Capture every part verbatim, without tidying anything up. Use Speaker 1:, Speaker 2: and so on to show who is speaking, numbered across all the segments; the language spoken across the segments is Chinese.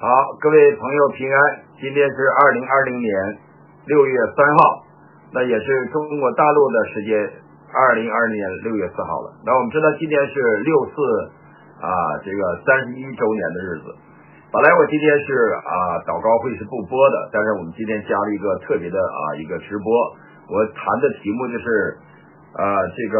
Speaker 1: 好，各位朋友平安，今天是二零二零年六月三号，那也是中国大陆的时间二零二零年六月四号了。那我们知道今天是六四啊这个三十一周年的日子。本来我今天是啊祷告会是不播的，但是我们今天加了一个特别的啊一个直播，我谈的题目就是啊这个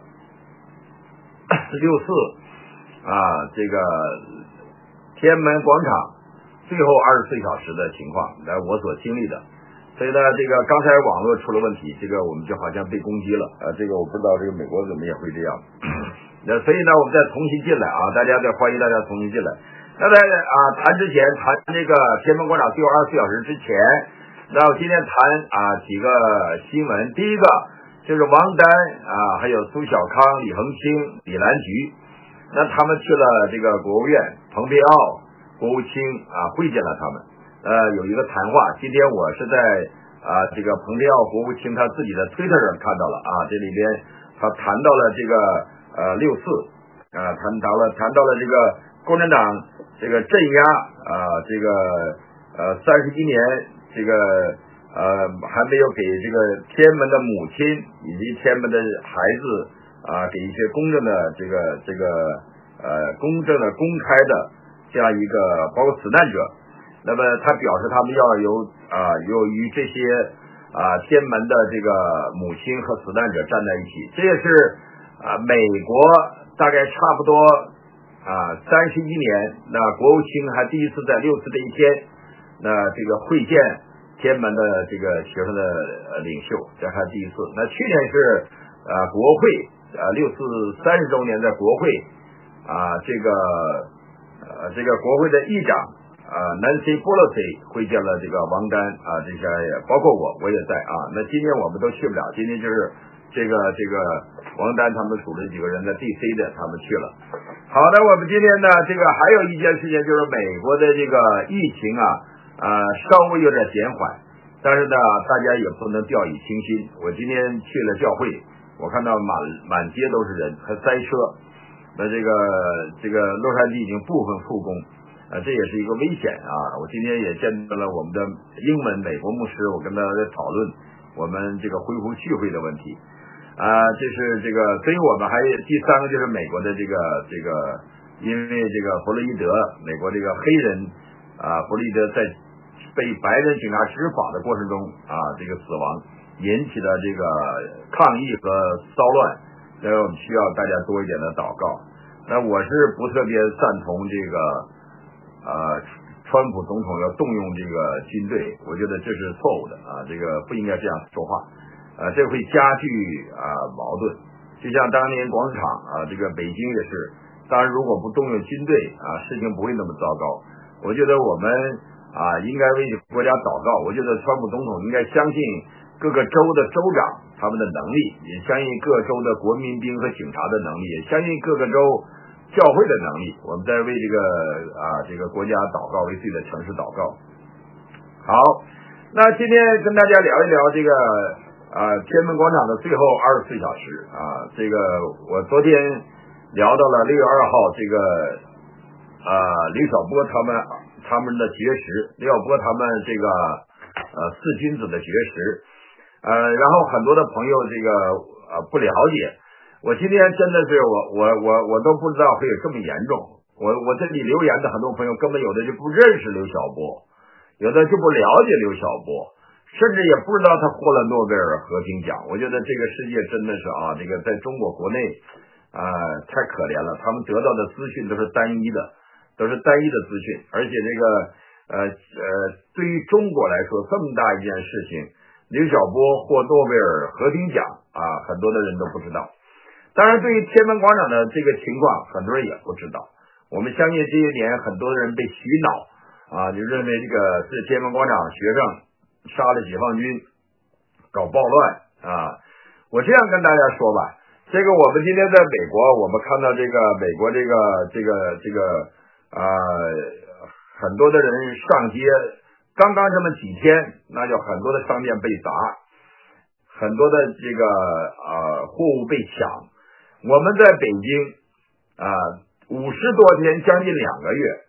Speaker 1: 六四啊这个天安门广场最后二十四小时的情况，来我所经历的。所以呢，这个刚才网络出了问题，这个我们就好像被攻击了，呃，这个我不知道这个美国怎么也会这样。那所以呢，我们再重新进来啊，大家再欢迎大家重新进来。那在啊谈之前，谈这个天安门广场最后二十四小时之前，那我今天谈啊几个新闻。第一个就是王丹啊，还有苏小康、李恒清、李兰菊，那他们去了这个国务院，蓬佩奥国务卿啊会见了他们，呃有一个谈话。今天我是在啊这个蓬佩奥国务卿他自己的推特上看到了啊，这里边他谈到了这个呃六四啊，谈到了谈到了这个共产党这个镇压啊这个呃三十一年这个呃还没有给这个天安门的母亲以及天安门的孩子啊给一些公正的这个这个呃公正的公开的这样一个包括死难者，那么他表示他们要有啊、呃、有与这些啊、呃、天安门的这个母亲和死难者站在一起。这也是啊、呃、美国大概差不多啊三十一年，那国务卿还第一次在六四这一天，那这个会见天安门的这个学生的领袖，这还第一次。那去年是呃国会呃六四三十周年，在国会啊、呃、这个。呃，这个国会的议长啊、呃、Nancy Pelosi 会见了这个王丹啊、呃，这些也包括我，我也在啊。那今天我们都去不了，今天就是这个这个王丹他们组织几个人在 D C 的，他们去了。好的，我们今天呢，这个还有一件事情就是美国的这个疫情啊，呃，稍微有点减缓，但是呢，大家也不能掉以轻心。我今天去了教会，我看到满满街都是人，还塞车。那这个这个洛杉矶已经部分复工，啊，这也是一个危险啊！我今天也见到了我们的英文美国牧师，我跟他在讨论我们这个恢复聚会的问题，啊，这是这个，所以我们还第三个就是美国的这个这个，因为这个弗洛伊德，美国这个黑人啊，弗洛伊德在被白人警察执法的过程中啊，这个死亡引起的这个抗议和骚乱。所以我们需要大家多一点的祷告。那我是不特别赞同这个呃川普总统要动用这个军队，我觉得这是错误的啊，这个不应该这样说话，呃，这会加剧啊、呃、矛盾。就像当年广场啊，这个北京也是，当然如果不动用军队啊，事情不会那么糟糕。我觉得我们啊应该为国家祷告。我觉得川普总统应该相信各个州的州长他们的能力，也相信各州的国民兵和警察的能力，也相信各个州教会的能力。我们在为这个啊这个国家祷告，为自己的城市祷告。好，那今天跟大家聊一聊这个啊天安门广场的最后二十四小时啊，这个我昨天聊到了六月二号这个啊刘晓波他们他们的绝食，刘晓波他们这个呃四君子的绝食。呃，然后很多的朋友这个呃不了解，我今天真的是我我我我都不知道会有这么严重。我我这里留言的很多朋友根本有的就不认识刘晓波，有的就不了解刘晓波，甚至也不知道他获了诺贝尔和平奖。我觉得这个世界真的是啊，这个在中国国内啊、呃、太可怜了，他们得到的资讯都是单一的，都是单一的资讯，而且这个呃呃对于中国来说这么大一件事情。刘晓波获诺贝尔和平奖啊，很多的人都不知道。当然，对于天安门广场的这个情况，很多人也不知道。我们相信这些年很多人被洗脑啊，就认为这个是天安门广场学生杀了解放军，搞暴乱啊。我这样跟大家说吧，这个我们今天在美国，我们看到这个美国这个这个这个啊、呃，很多的人上街。刚刚这么几天，那就很多的商店被砸，很多的这个呃货物被抢。我们在北京啊，五十多天，将近两个月，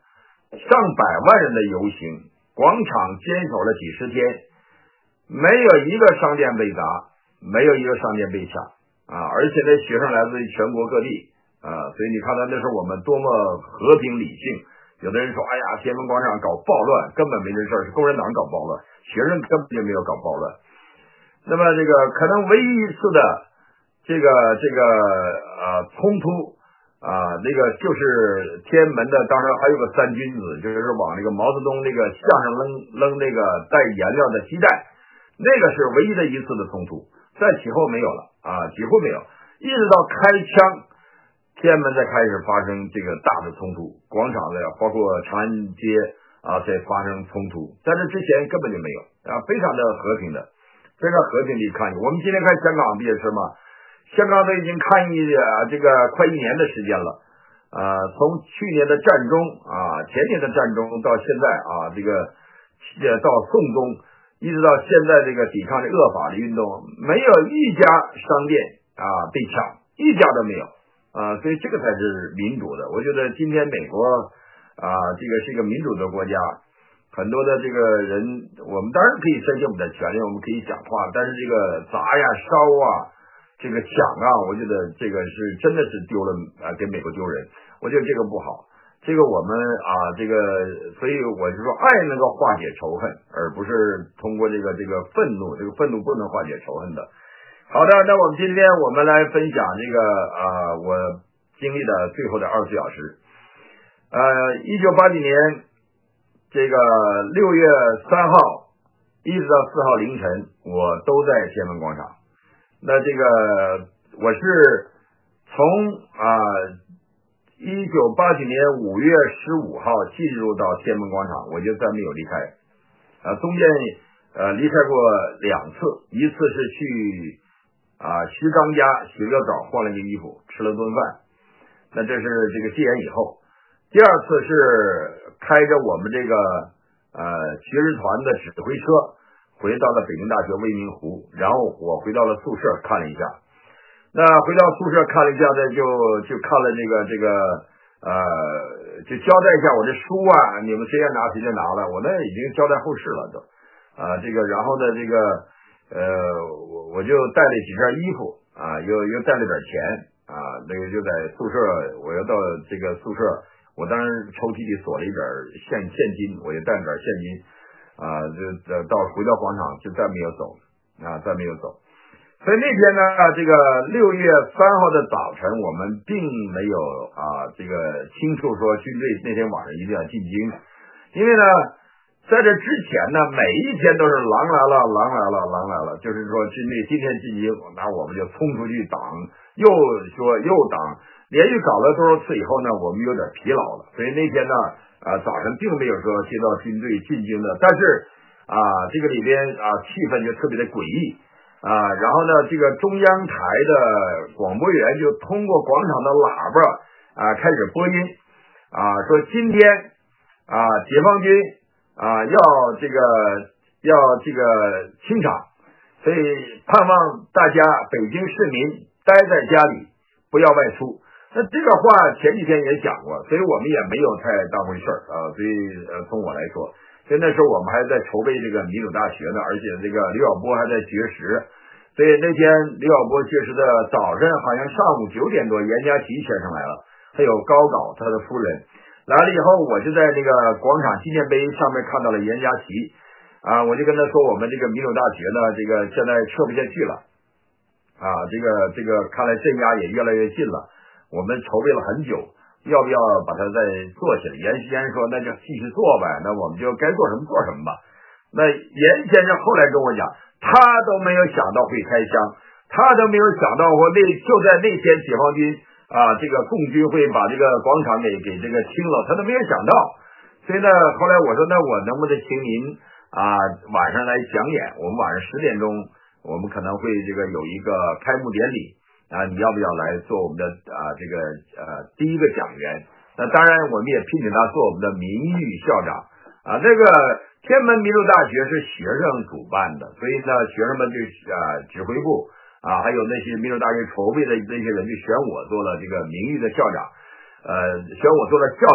Speaker 1: 上百万人的游行，广场坚守了几十天，没有一个商店被砸，没有一个商店被抢啊！而且呢，学生来自于全国各地啊，所以你看到那时候我们多么和平理性。有的人说，哎呀，天安门广场搞暴乱，根本没这事儿，是共产党搞暴乱，学生根本就没有搞暴乱。那么这个可能唯一一次的这个这个呃冲突啊，那个就是天安门的，当时还有个三君子，就是往那个毛泽东那个像上扔扔那个带颜料的鸡蛋，那个是唯一的一次的冲突，在其后没有了啊，几乎没有，一直到开枪。天安门才开始发生这个大的冲突，广场的包括长安街啊，在发生冲突，在这之前根本就没有啊，非常的和平的，非常和平的抗议。我们今天看香港不也是吗？香港都已经抗议啊，这个快一年的时间了，啊，从去年的战中啊，前年的战中到现在啊，这个呃到宋冬，一直到现在这个抵抗这恶法的运动，没有一家商店啊被抢，一家都没有。啊，所以这个才是民主的。我觉得今天美国啊，这个是一个民主的国家，很多的这个人，我们当然可以申请我们的权利，我们可以讲话，但是这个砸呀、烧啊、这个抢啊，我觉得这个是真的是丢了啊，给美国丢人。我觉得这个不好。这个我们啊，这个所以我就说，爱能够化解仇恨，而不是通过这个这个愤怒，这个愤怒不能化解仇恨的。好的，那我们今天我们来分享这个呃我经历的最后的二十四小时。呃，一九八几年这个六月三号一直到四号凌晨，我都在天安门广场。那这个我是从啊一九八几年五月十五号进入到天安门广场，我就再没有离开。啊，中间呃离开过两次，一次是去。啊，徐刚家洗了个澡，换了件衣服，吃了顿饭。那这是这个戒严以后。第二次是开着我们这个呃学士团的指挥车，回到了北京大学未名湖，然后我回到了宿舍看了一下。那回到宿舍看了一下呢，就就看了这个这个呃，就交代一下我这书啊，你们谁愿拿谁就拿了，我那已经交代后事了都。啊，这个然后呢，这个。呃，我我就带了几件衣服啊，又又带了点钱啊，那个就在宿舍，我要到这个宿舍，我当时抽屉里锁了一点现现金，我就带了点现金啊，就到回到广场就再没有走啊，再没有走。所以那天呢，这个六月三号的早晨，我们并没有啊，这个清楚说军队那天晚上一定要进京，因为呢。在这之前呢，每一天都是狼来了，狼来了，狼来了，就是说军队今天进京，那我们就冲出去挡，又说又挡，连续搞了多少次以后呢，我们有点疲劳了，所以那天呢，啊早晨并没有说接到军队进京的，但是啊这个里边啊气氛就特别的诡异啊，然后呢，这个中央台的广播员就通过广场的喇叭啊开始播音啊，说今天啊解放军。啊，要这个要这个清场，所以盼望大家北京市民待在家里，不要外出。那这个话前几天也讲过，所以我们也没有太当回事儿啊。所以呃，从我来说，所以那时候我们还在筹备这个民主大学呢，而且这个刘晓波还在绝食。所以那天刘晓波绝食的早晨，好像上午九点多，严家琪先生来了，还有高镐他的夫人。来了以后，我就在那个广场纪念碑上面看到了严家琪，啊，我就跟他说，我们这个民主大学呢，这个现在撤不下去了，啊，这个这个看来镇压也越来越近了，我们筹备了很久，要不要把它再做起来？严先生说，那就继续做呗，那我们就该做什么做什么吧。那严先生后来跟我讲，他都没有想到会开枪，他都没有想到我那就在那天解放军。啊，这个共军会把这个广场给给这个清了，他都没有想到。所以呢，后来我说，那我能不能请您啊晚上来讲演？我们晚上十点钟，我们可能会这个有一个开幕典礼啊，你要不要来做我们的啊这个呃第一个讲员？那当然，我们也聘请他做我们的名誉校长啊。这个天安门民主大学是学生主办的，所以呢，学生们就啊指挥部。啊，还有那些民主大学筹备的那些人就选我做了这个名誉的校长，呃，选我做了校长，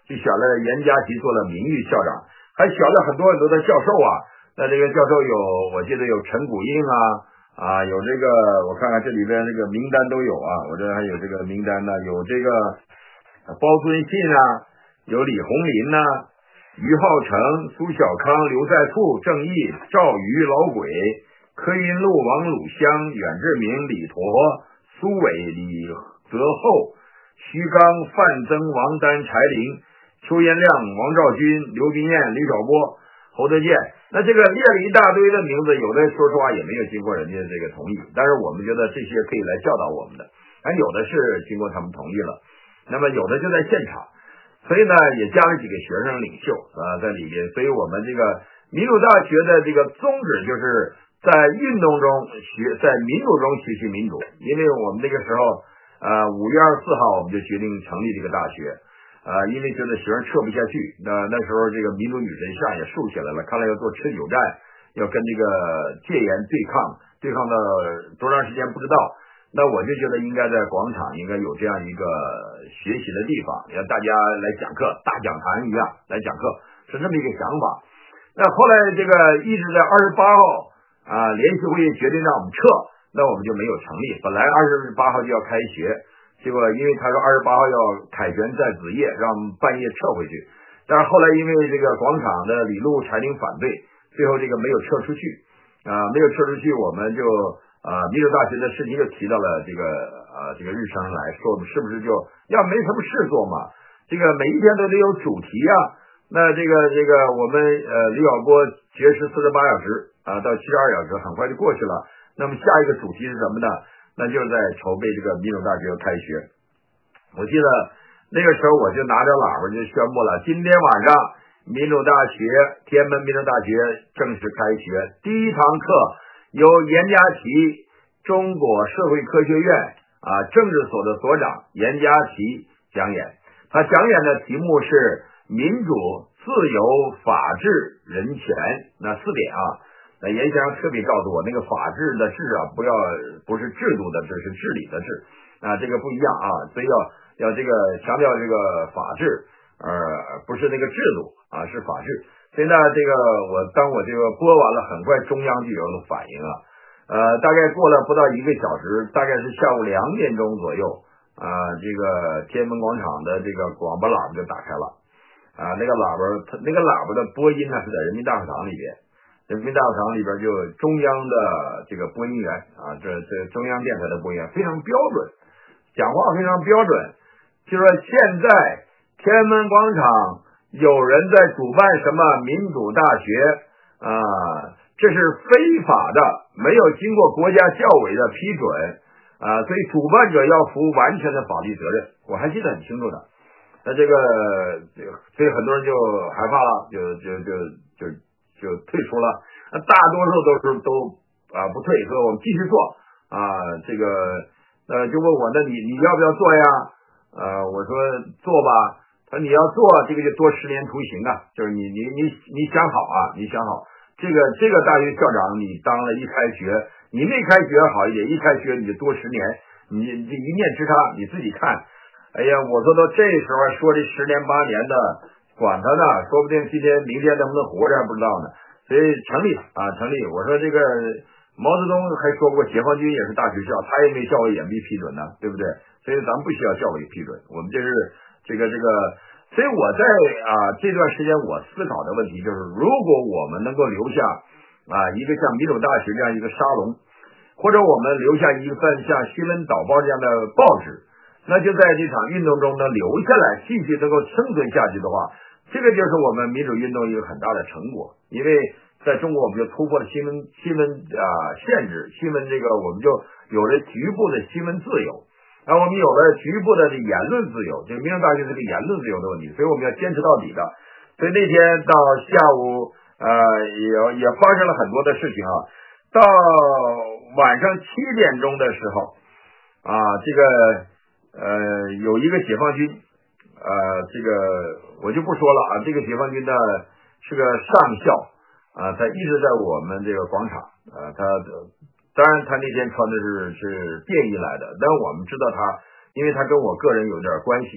Speaker 1: 就选了严家琪做了名誉校长，还选了很多很多的教授啊。那这个教授有，我记得有陈谷应啊，啊，有这个我看看这里边这个名单都有啊，我这还有这个名单呢，有这个包遵信啊，有李鸿林呐、啊，于浩成、苏小康、刘在兔、郑毅、赵瑜、老鬼、柯云路、王鲁湘、阮志明、李陀、苏伟、李泽厚、徐刚、范增、王丹、柴玲、邱延亮、王兆军、刘斌燕、李少波、侯德健。那这个列了一大堆的名字，有的说实话也没有经过人家这个同意，但是我们觉得这些可以来教导我们的，而有的是经过他们同意了，那么有的就在现场，所以呢也加了几个学生领袖啊在里边，所以我们这个民主大学的这个宗旨就是在运动中学，在民主中学习民主。因为我们那个时候呃五月二十四号我们就决定成立这个大学。啊、呃，因为觉得学生撤不下去，那那时候这个民主女神像也竖起来了，看来要做持久战，要跟这个戒严对抗，对抗到多长时间不知道。那我就觉得应该在广场应该有这样一个学习的地方，让大家来讲课，大讲坛一样来讲课，是这么一个想法。那后来这个一直在二十八号啊，联席会议决定让我们撤，那我们就没有成立。本来二十八号就要开学。结果因为他说二十八号要凯旋在子夜，让半夜撤回去，但是后来因为这个广场的李路、柴玲反对，最后这个没有撤出去啊、呃，没有撤出去，我们就啊、呃，民主大学的事情就提到了这个啊、呃、这个日程上来说，我们是不是就要没什么事做嘛？这个每一天都得有主题啊。那这个这个我们呃李晓波绝食四十八小时啊、呃，到七十二小时很快就过去了。那么下一个主题是什么呢？那就是在筹备这个民主大学开学。我记得那个时候我就拿着喇叭就宣布了，今天晚上民主大学天安门民主大学正式开学，第一堂课由严家琪中国社会科学院啊政治所的所长严家琪讲演。他讲演的题目是民主、自由、法治、人权，那四点啊。那严先生特别告诉我，那个法治的治啊，不要不是制度的治，是治理的治啊，这个不一样啊，所以要要这个强调这个法治，呃，不是那个制度啊，是法治。所以呢，这个我当我这个播完了，很快中央就有了反应啊，呃，大概过了不到一个小时，大概是下午两点钟左右啊，这个天安门广场的这个广播喇叭就打开了啊，那个喇叭，它那个喇叭的播音呢是在人民大会堂里边。人民大会堂里边就中央的这个播音员啊，这这中央电台的播音员非常标准，讲话非常标准。就说现在天安门广场有人在主办什么民主大学啊，这是非法的，没有经过国家教委的批准啊，所以主办者要负完全的法律责任。我还记得很清楚的。那这个这个，所以很多人就害怕了，就就就就。就退出了，大多数都是都啊不退，说我们继续做啊。这个呃就问我，那你你要不要做呀？呃，我说做吧。他说你要做，这个就多十年徒刑啊，就是你你你你想好啊，你想好，这个这个大学校长你当了一开学，你没开学好一点，一开学你就多十年，你这一念之差，你自己看。哎呀，我说到这时候说这十年八年的。管他呢，说不定今天明天能不能活着还不知道呢。所以成立啊，成立。我说这个毛泽东还说过，解放军也是大学校，他也没教委也没批准呢，对不对？所以咱们不需要教委批准，我们这是这个这个。所以我在啊这段时间我思考的问题就是，如果我们能够留下啊一个像民主大学这样一个沙龙，或者我们留下一份像新闻导报这样的报纸，那就在这场运动中能留下来，继续能够生存下去的话。这个就是我们民主运动一个很大的成果，因为在中国我们就突破了新闻新闻啊限制，新闻这个我们就有了局部的新闻自由，然后我们有了局部的言论自由，这个民主大学是个言论自由的问题，所以我们要坚持到底的。所以那天到下午呃也也发生了很多的事情啊，到晚上七点钟的时候啊，这个呃有一个解放军。呃，这个我就不说了啊。这个解放军呢是个上校啊，他一直在我们这个广场啊。他当然他那天穿的是是便衣来的，但我们知道他，因为他跟我个人有点关系，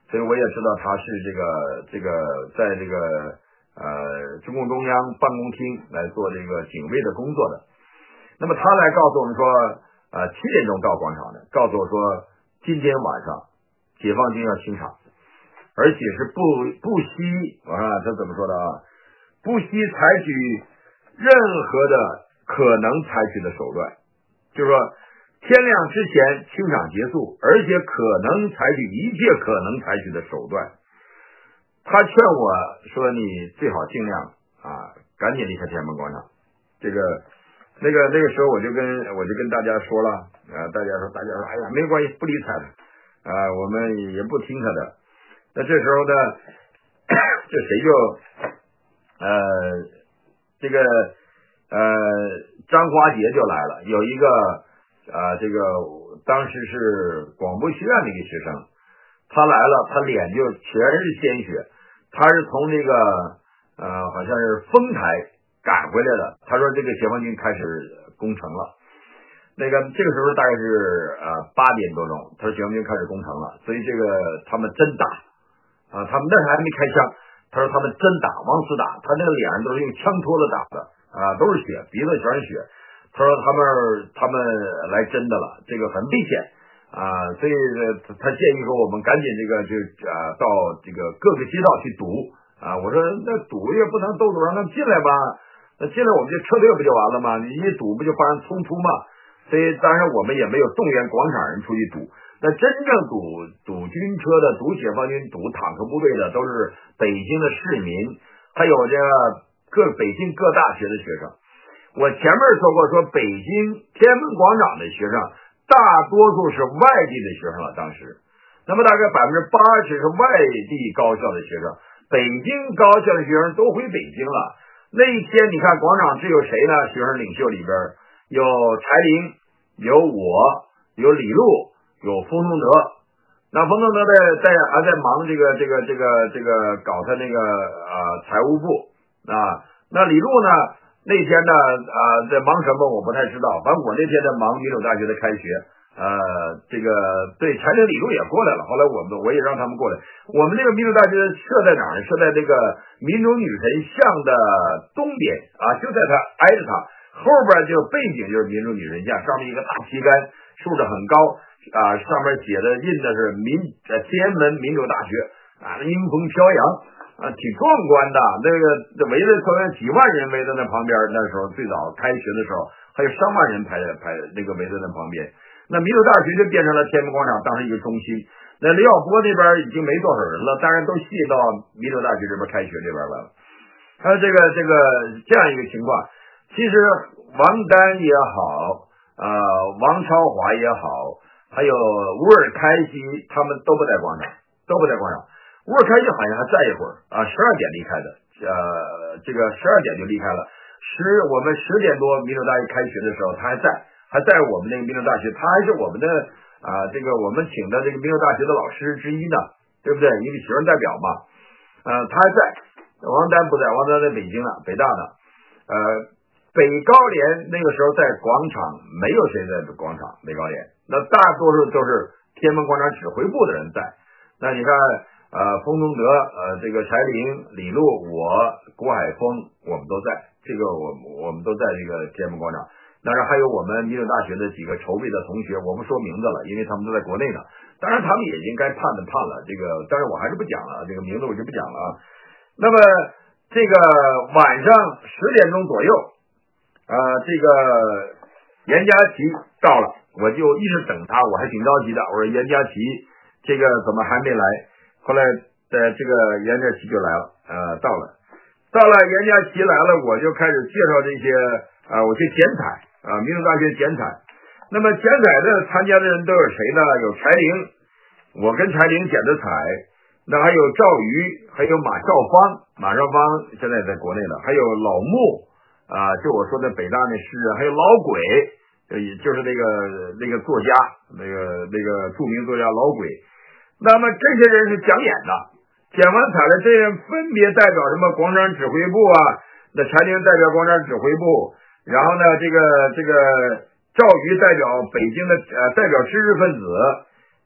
Speaker 1: 所以我也知道他是这个这个在这个呃中共中央办公厅来做这个警卫的工作的。那么他来告诉我们说，呃七点钟到广场的，告诉我说今天晚上解放军要清场，而且是不不惜啊，这怎么说的啊？不惜采取任何的可能采取的手段，就是说天亮之前清场结束，而且可能采取一切可能采取的手段。他劝我说，你最好尽量啊，赶紧离开天安门广场。这个那个那个时候我就跟我就跟大家说了啊，大家说大家说哎呀没关系，不理睬他啊，我们也不听他的。那这时候呢，这谁就呃这个呃张华杰就来了，有一个啊这个当时是广播学院的一个学生，他来了，他脸就全是鲜血，他是从这个呃好像是丰台赶回来的。他说这个解放军开始攻城了，那个这个时候大概是呃八点多钟，他说解放军开始攻城了，所以这个他们真打啊，他们那还没开枪，他说他们真打，往死打，他那个脸上都是用枪托子打的啊，都是血，鼻子全是血。他说他们他们来真的了，这个很危险啊，所以他建议说我们赶紧这个就啊到这个各个街道去堵啊。我说那堵也不能都堵，让他们进来吧，那进来我们就撤退不就完了吗？你一堵不就发生冲突吗？所以当然我们也没有动员广场人出去堵。那真正堵堵军车的、堵解放军、堵坦克部队的，都是北京的市民，还有这个各北京各大学的学生。我前面说过，说北京天安门广场的学生大多数是外地的学生了，当时那么大概百分之八十是外地高校的学生，北京高校的学生都回北京了。那一天你看广场只有谁呢？学生领袖里边有柴玲，有我，有李路，有冯东德。那冯东德在在还在忙这个这个这个这个搞他那个呃财务部啊。那李路呢那天呢啊在忙什么我不太知道，反正我那天在忙民主大学的开学。呃，这个对柴玲、李路也过来了，后来我们我也让他们过来。我们这个民主大学设在哪儿？设在这个民主女神像的东边啊，就在它挨着它后边，就背景就是民主女神像，上面一个大旗杆竖着很高啊，上面写的印的是民呃天安门民主大学啊，迎风飘扬啊，挺壮观的。那个围着可能几万人围在那旁边，那时候最早开学的时候还有上万人排排那个围在那旁边。那民主大学就变成了天安门广场当时一个中心。那刘晓波那边已经没多少人了，当然都系到民主大学这边开学这边来了。还有这个这个这样一个情况，其实王丹也好，呃，王超华也好，还有乌尔开西，他们都不在广场，都不在广场。乌尔开西好像还在一会儿啊，十二点离开的，呃，这个十二点就离开了。十我们十点多民主大学开学的时候，他还在。还在我们那个民主大学，他还是我们的啊、呃，这个我们请的这个民主大学的老师之一呢，对不对？一个学生代表嘛，呃，他还在。王丹不在，王丹在北京了，北大的。呃，北高联那个时候在广场，没有谁在广场。北高联那大多数都是天安门广场指挥部的人在。那你看，呃，冯东德，呃，这个柴玲、李路，我郭海峰，我们都在。这个我我们都在这个天安门广场。当然还有我们民主大学的几个筹备的同学，我不说名字了，因为他们都在国内呢。当然他们也应该判的判了，这个但是我还是不讲了，这个名字我就不讲了啊。那么这个晚上十点钟左右，呃，这个严家琪到了，我就一直等他，我还挺着急的。我说严家琪这个怎么还没来？后来呃这个严家琪就来了，呃到了，到了严家琪来了，我就开始介绍这些啊、呃，我去剪彩。啊，民主大学剪彩，那么剪彩的参加的人都有谁呢？有柴玲，我跟柴玲剪的彩，那还有赵瑜，还有马少芳，马少芳现在在国内了，还有老穆啊，就我说的北大那诗人，还有老鬼，也就是那个那个作家，那个那个著名作家老鬼。那么这些人是讲演的，剪完彩的这人分别代表什么广场指挥部啊？那柴玲代表广场指挥部。然后呢，这个这个赵瑜代表北京的呃代表知识分子，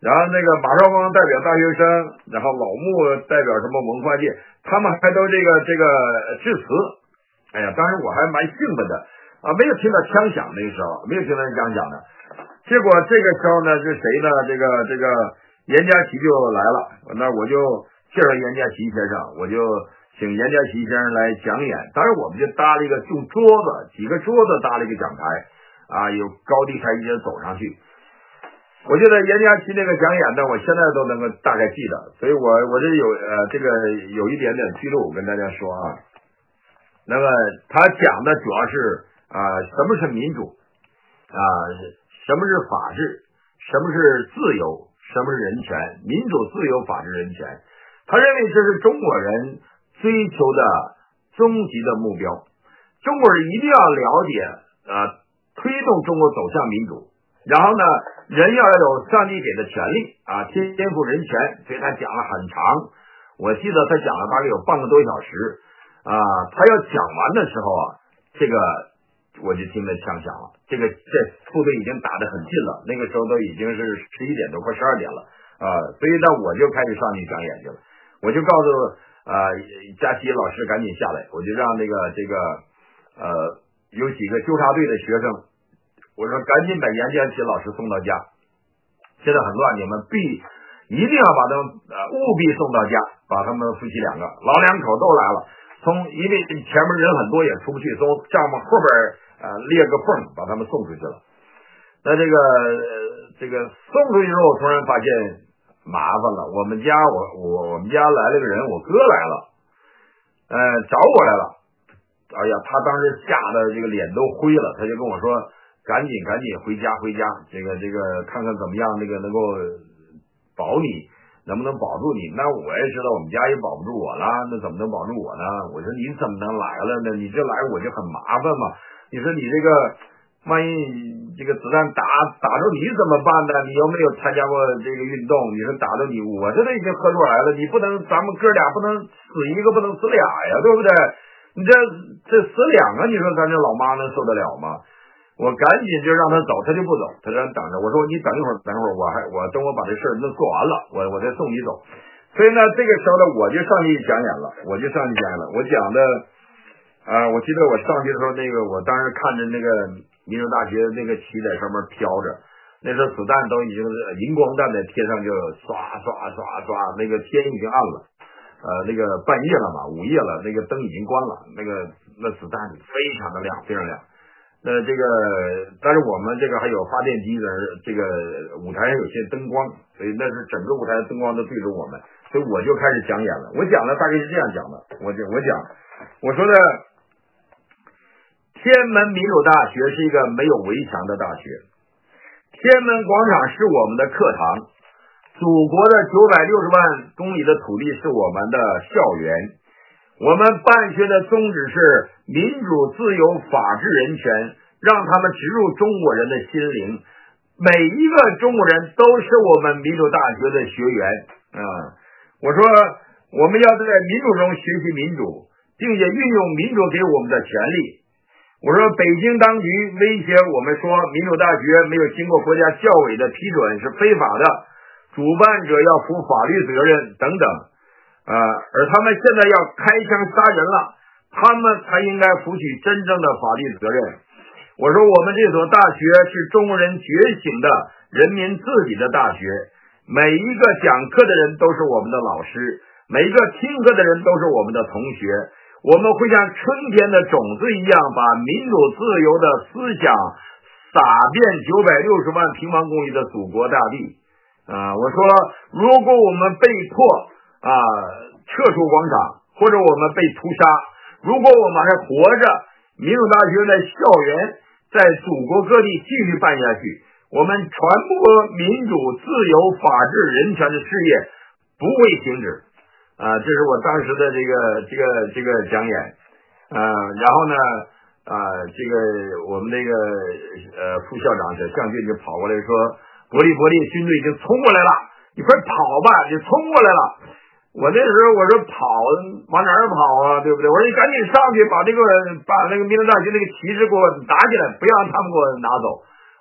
Speaker 1: 然后那个马少峰代表大学生，然后老穆代表什么文化界，他们还都这个这个致辞。哎呀，当时我还蛮兴奋的啊，没有听到枪响，那个时候没有听到枪响的。结果这个时候呢，是谁呢？这个这个严家琪就来了，那我就介绍严家琪先生，我就请严家琪先生来讲演。当时我们就搭了一个用桌子，几个桌子搭了一个讲台啊，有高低台阶走上去。我觉得严家琪那个讲演呢，我现在都能够大概记得，所以我我这有呃这个有一点点记录跟大家说啊。那么他讲的主要是啊、呃、什么是民主啊、呃、什么是法治，什么是自由，什么是人权，民主自由法治人权，他认为这是中国人追求的终极的目标，中国人一定要了解啊、呃、推动中国走向民主，然后呢人要有上帝给的权利啊，天赋人权，所以他讲了很长，我记得他讲了大概有半个多小时啊，他要讲完的时候啊，这个我就听着枪响了，这个这部队已经打得很近了，那个时候都已经是十一点多快十二点了啊，所以呢我就开始上去讲演去了，我就告诉啊佳琪老师赶紧下来，我就让那个这个呃有几个纠察队的学生，我说赶紧把严佳琪老师送到家，现在很乱，你们必一定要把他们呃务必送到家，把他们夫妻两个老两口都来了。从因为前面人很多也出不去，从帐篷后边呃裂个缝把他们送出去了。那这个、呃、这个送出去之后，突然发现麻烦了，我们家我我我们家来了个人，我哥来了，呃找我来了。哎呀，他当时吓得这个脸都灰了，他就跟我说赶紧赶紧回家回家，这个这个看看怎么样，那个能够保你。能不能保住你？那我也知道我们家也保不住我了，那怎么能保住我呢？我说你怎么能来了呢？你这来我就很麻烦嘛。你说你这个万一这个子弹打打着你怎么办呢？你又没有参加过这个运动，你说打着你，我这都已经喝出来了，你不能咱们哥俩不能死一个不能死俩呀，对不对？你这这死两个，你说咱这老妈能受得了吗？我赶紧就让他走，他就不走，他让等着。我说你等一会儿，等一会儿，我还我等我把这事儿弄做完了，我我再送你走。所以呢，这个时候呢，我就上去讲演了，我就上去讲演了。我讲的啊、呃，我记得我上去的时候，那个我当时看着那个民主大学那个旗在上面飘着，那时候子弹都已经荧光弹在天上就刷刷刷刷，那个天已经暗了，呃，那个半夜了嘛，午夜了，那个灯已经关了，那个那子弹非常的亮，非常亮。那这个，但是我们这个还有发电机的，这个舞台上有些灯光，所以那是整个舞台的灯光都对着我们，所以我就开始讲演了。我讲的大概是这样讲的，我就我讲，我说的天安门民主大学是一个没有围墙的大学，天安门广场是我们的课堂，祖国的九百六十万公里的土地是我们的校园。我们办学的宗旨是民主、自由、法治、人权，让他们植入中国人的心灵。每一个中国人都是我们民主大学的学员啊！我说，我们要在民主中学习民主，并且运用民主给我们的权利。我说，北京当局威胁我们说，民主大学没有经过国家教委的批准是非法的，主办者要负法律责任等等。啊、呃，而他们现在要开枪杀人了，他们才应该负起真正的法律责任。我说我们这所大学是中国人觉醒的人民自己的大学，每一个讲课的人都是我们的老师，每一个听课的人都是我们的同学。我们会像春天的种子一样，把民主自由的思想撒遍九百六十万平方公里的祖国大地。啊、呃，我说如果我们被迫啊，撤出广场，或者我们被屠杀，如果我们还活着，民主大学的校园在祖国各地继续办下去，我们传播民主、自由、法治、人权的事业不会停止。啊，这是我当时的这个这个这个讲演。啊，然后呢，啊，这个我们那个呃副校长小向军就跑过来说，伯利伯利军队已经冲过来了，你快跑吧，你冲过来了。我那时候我说跑往哪儿跑啊，对不对？我说你赶紧上去把这个把那个民主大学那个旗帜给我拿起来，不要让他们给我拿走。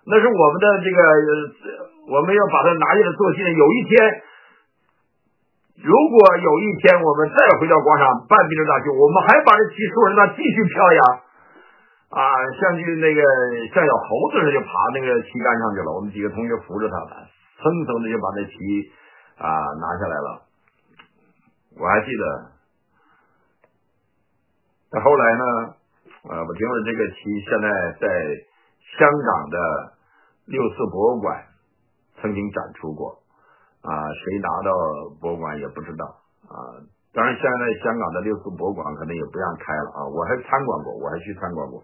Speaker 1: 那是我们的这个，我们要把它拿下来做纪念。有一天，如果有一天我们再回到广场办民主大秀，我们还把这旗竖着，那继续飘扬啊，像去那个像小猴子似的就爬那个旗杆上去了。我们几个同学扶着他，蹭蹭的就把那旗啊拿下来了。我还记得，但后来呢，呃，我听说这个旗现在在香港的六四博物馆曾经展出过，啊，谁拿到博物馆也不知道啊。当然，现在香港的六四博物馆可能也不让开了啊，我还参观过，我还去参观过。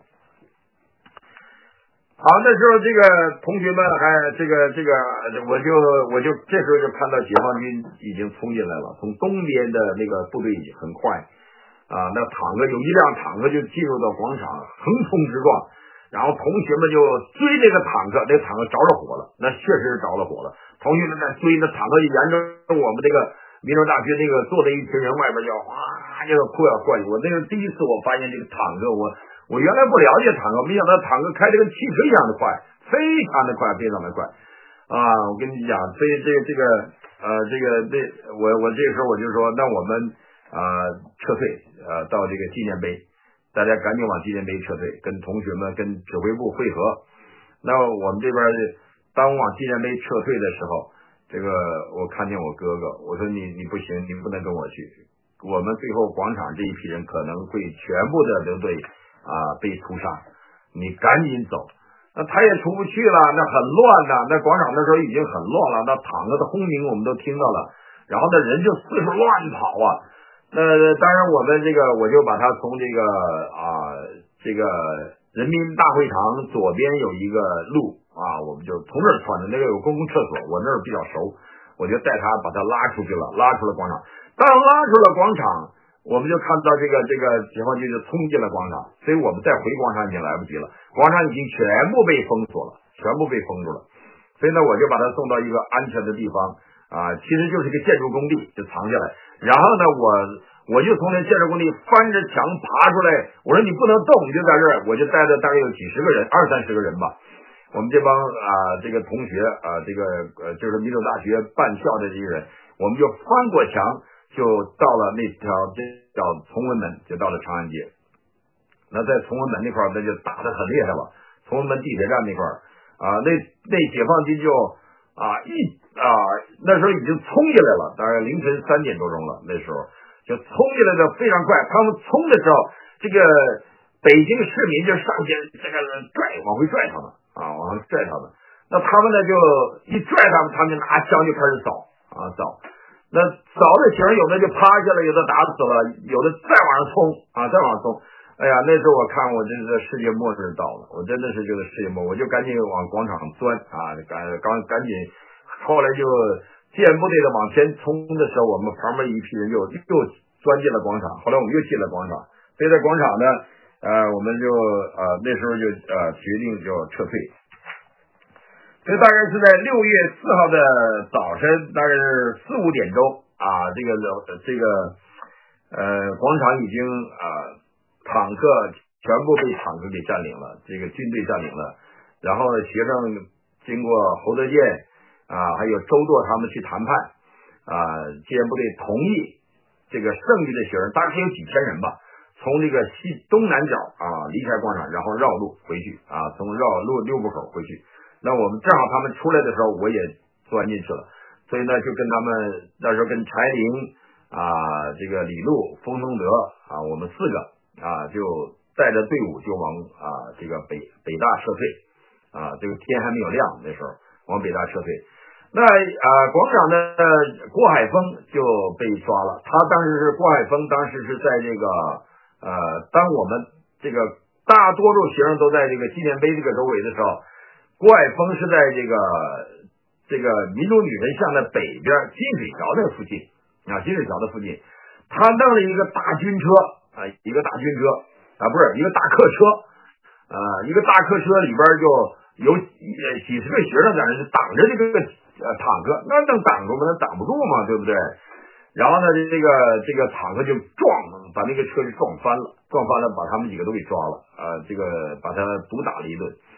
Speaker 1: 好，那时候这个同学们还这个这个，我就我就这时候就看到解放军已经冲进来了，从东边的那个部队很快啊，那坦克有一辆坦克就进入到广场，横冲直撞。然后同学们就追这个坦克，这个坦克着了火了，那确实是着了火了。同学们在追，那坦克就沿着我们这个民主大学那个坐的一群人外边就哗就过呀过去。我那是第一次我发现这个坦克，我我原来不了解坦克，没想到坦克开的跟汽车一样的快，非常的快，非常的快啊！我跟你讲，所以这个这个呃这个这我我这个时候我就说，那我们啊、呃、撤退呃到这个纪念碑。大家赶紧往纪念碑撤退，跟同学们跟指挥部会合。那我们这边当往纪念碑撤退的时候，这个我看见我哥哥，我说你你不行，你不能跟我去。我们最后广场这一批人可能会全部的都被啊被屠杀，你赶紧走。那他也出不去了，那很乱的，那广场那时候已经很乱了，那坦克的轰鸣我们都听到了，然后那人就四处乱跑啊。那当然，我们这个我就把它从这个啊这个人民大会堂左边有一个路啊，我们就从这儿穿的，那个有公共厕所，我那儿比较熟，我就带他把他拉出去了，拉出了广场。当拉出了广场，我们就看到这个这个解放军就冲进了广场，所以我们再回广场已经来不及了，广场已经全部被封锁了，全部被封住了。所以呢，我就把他送到一个安全的地方啊，其实就是一个建筑工地，就藏下来。然后呢，我我就从那建筑工地翻着墙爬出来，我说你不能动，你就在这儿，我就带着大概有几十个人，二三十个人吧。我们这帮啊、呃、这个同学啊、呃、这个呃就是民主大学办校的这些人，我们就翻过墙，就到了那条这叫崇文门，就到了长安街。那在崇文门那块儿，那就打得很厉害了。崇文门地铁站那块儿啊，那那解放军就啊一啊那时候已经冲进来了，大概凌晨三点多钟了，那时候就冲进来的非常快。他们冲的时候，这个北京市民就上去这个拽，往回拽他们啊，往回拽他们。那他们呢就一拽他们，他们就拿枪就开始扫啊扫。那扫的型有的就趴下了，有的打死了，有的再往上冲啊，再往上冲。哎呀，那时候我看我这个世界末日到了，我真的是这个世界末，我就赶紧往广场钻啊，赶刚赶紧，后来就建部队的往前冲的时候，我们旁边一批人又又钻进了广场，后来我们又进了广场，所以在广场呢，呃，我们就呃那时候就呃决定就撤退。这大概是在六月四号的早晨，大概是四五点钟啊，这个这个呃广场已经啊。坦克全部被坦克给占领了，这个军队占领了。然后呢，学生经过侯德健啊，还有周舵他们去谈判啊，纪念部队同意这个剩余的学生，大概有几千人吧，从这个西东南角啊离开广场，然后绕路回去啊，从绕路六步口回去。那我们正好他们出来的时候，我也钻进去了，所以呢，就跟他们那时候跟柴玲啊，这个李路、封松德啊，我们四个。啊，就带着队伍就往啊这个北北大撤退，啊，这个天还没有亮，那时候往北大撤退。那啊广场的郭海峰就被抓了，他当时是郭海峰，当时是在这个呃，当我们这个大多数学生都在这个纪念碑这个周围的时候，郭海峰是在这个这个民主女神像的北边金水桥的附近啊，金水桥的附近，他弄了一个大军车。啊，一个大军车啊，不是一个大客车，啊，一个大客车里边就有几十个学生在那挡着这个呃坦克，那能挡住吗？那挡不住嘛，对不对？然后呢，这个这个坦克就撞，把那个车就撞翻了，撞翻了，把他们几个都给抓了，啊，这个把他毒打了一顿。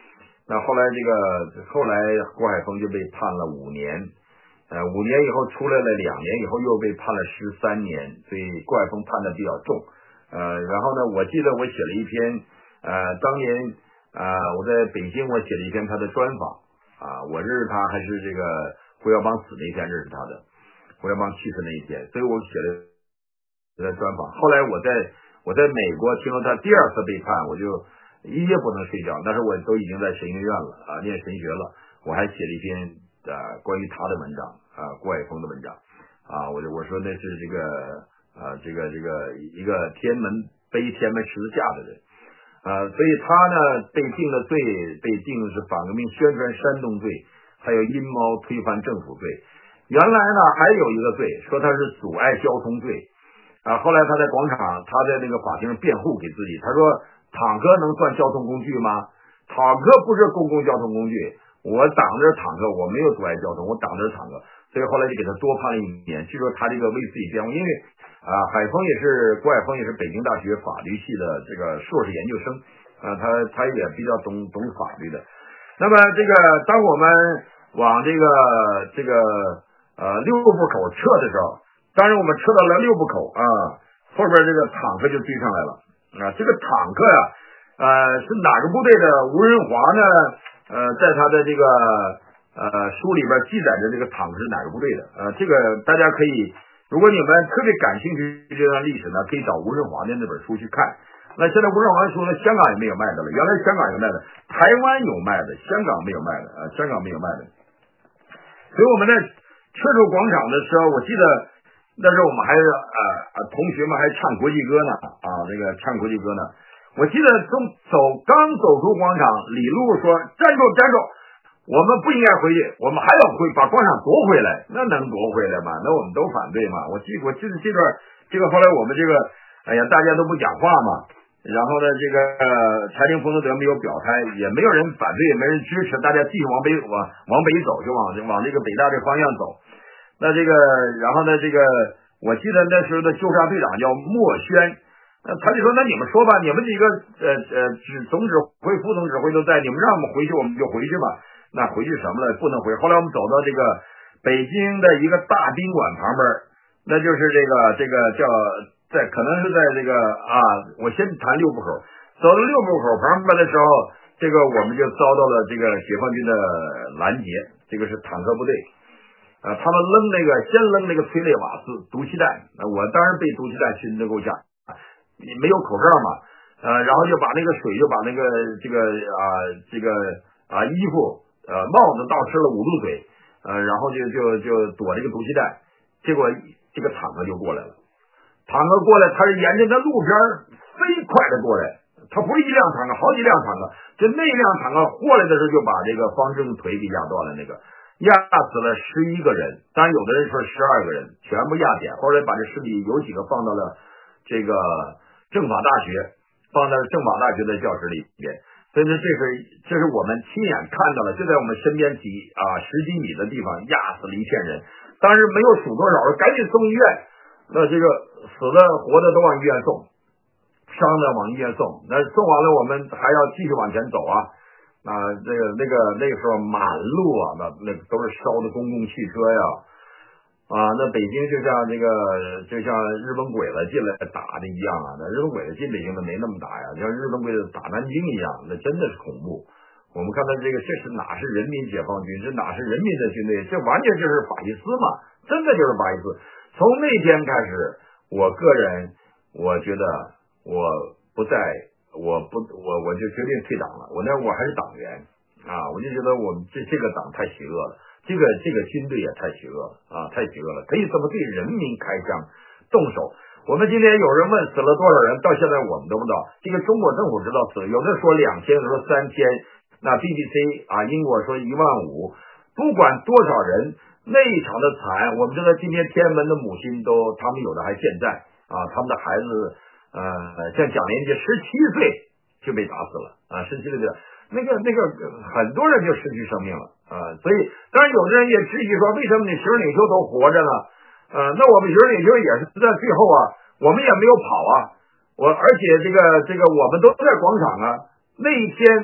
Speaker 1: 那后来这个后来郭海峰就被判了五年，呃，五年以后出来了，两年以后又被判了十三年，所以郭海峰判的比较重。呃，然后呢，我记得我写了一篇，呃，当年啊、呃，我在北京我写了一篇他的专访啊，我认识他还是这个胡耀邦死那天认识他的，胡耀邦去世那一天，所以我写了他的专访。后来我在我在美国听到他第二次被判，我就一夜不能睡觉，但是我都已经在神学院了啊，念神学了，我还写了一篇呃关于他的文章啊，郭海峰的文章啊，我就我说那是这个啊这个这个一个天门背天门十字架的人啊，所以他呢被定的罪被定的是反革命宣传煽动罪，还有阴谋推翻政府罪。原来呢还有一个罪，说他是阻碍交通罪啊，后来他在广场他在那个法庭上辩护给自己，他说坦克能算交通工具吗？坦克不是公共交通工具，我挡着坦克，我没有阻碍交通，我挡着坦克，所以后来就给他多判了一年。据说他这个为自己辩护，因为啊，海峰也是郭海峰也是北京大学法律系的这个硕士研究生啊，他他也比较懂懂法律的。那么这个当我们往这个这个呃六步口撤的时候，当然我们撤到了六步口啊，后边这个坦克就追上来了。啊，这个坦克呀、啊，呃，是哪个部队的？吴仁华呢？呃，在他的这个呃书里边记载着这个坦克是哪个部队的？呃，这个大家可以，如果你们特别感兴趣这段历史呢，可以找吴仁华的那本书去看。那现在吴仁华的书呢，香港也没有卖的了，原来香港有卖的，台湾有卖的，香港没有卖的啊、呃，香港没有卖的。所以我们在撤出广场的时候，我记得。那时候我们还呃同学们还唱国际歌呢啊，那个唱国际歌呢。我记得从走刚走出广场，李路说站住站住，我们不应该回去，我们还要回把广场夺回来。那能夺回来吗？那我们都反对嘛。我记我记得这段这个后来我们这个哎呀大家都不讲话嘛，然后呢这个呃柴玲、冯德德没有表态，也没有人反对，也没人支持，大家继续往北往往北走，就往往这个北大这方向走。那这个，然后呢，这个我记得那时候的纠察队长叫莫轩，那他就说，那你们说吧，你们几个呃呃指总指挥、副总指挥都在，你们让我们回去，我们就回去吧。那回去什么了？不能回。后来我们走到这个北京的一个大宾馆旁边，那就是这个这个叫在可能是在这个啊，我先谈六步口，走到六步口旁边的时候，这个我们就遭到了这个解放军的拦截，这个是坦克部队。啊，他们扔那个，先扔那个催泪瓦斯、毒气弹，啊，我当然被毒气弹熏得够呛，没有口罩嘛，呃，然后就把那个水就把那个这个啊这个啊衣服呃帽子倒湿了，捂住嘴，呃，然后就就就躲这个毒气弹，结果这个坦克就过来了，坦克过来，他是沿着那路边飞快的过来，他不是一辆坦克，好几辆坦克，就那辆坦克过来的时候就把这个方正腿给压断了那个。压死了十一个人，当然有的人说十二个人，全部压扁。后来把这尸体有几个放到了这个政法大学，放到政法大学的教室里边。所以呢，这是这是我们亲眼看到了，就在我们身边几啊十几米的地方压死了一片人。当时没有数多少，赶紧送医院。那这个死的活的都往医院送，伤的往医院送。那送完了，我们还要继续往前走啊。啊，这个那个那个时候满路啊，那那都是烧的公共汽车呀，啊，那北京就像这个就像日本鬼子进来打的一样啊，那日本鬼子进北京的没那么打呀，像日本鬼子打南京一样，那真的是恐怖。我们看到这个，这是哪是人民解放军，这哪是人民的军队，这完全就是法西斯嘛，真的就是法西斯。从那天开始，我个人我觉得我不再。我不，我我就决定退党了。我那我还是党员啊，我就觉得我们这这个党太邪恶了，这个这个军队也太邪恶了啊，太邪恶了，可以这么对人民开枪动手。我们今天有人问死了多少人，到现在我们都不知道。这个中国政府知道死，有的说两千，有的说三千，那 B B C 啊，英国说一万五，不管多少人，那一场的惨，我们知道今天天安门的母亲都，他们有的还健在啊，他们的孩子。呃，像蒋连杰十七岁就被打死了啊，十七岁就那个那个很多人就失去生命了啊，所以当然有的人也质疑说，为什么你学生领袖都活着呢？呃，那我们学生领袖也是在最后啊，我们也没有跑啊，我而且这个这个我们都在广场啊，那一天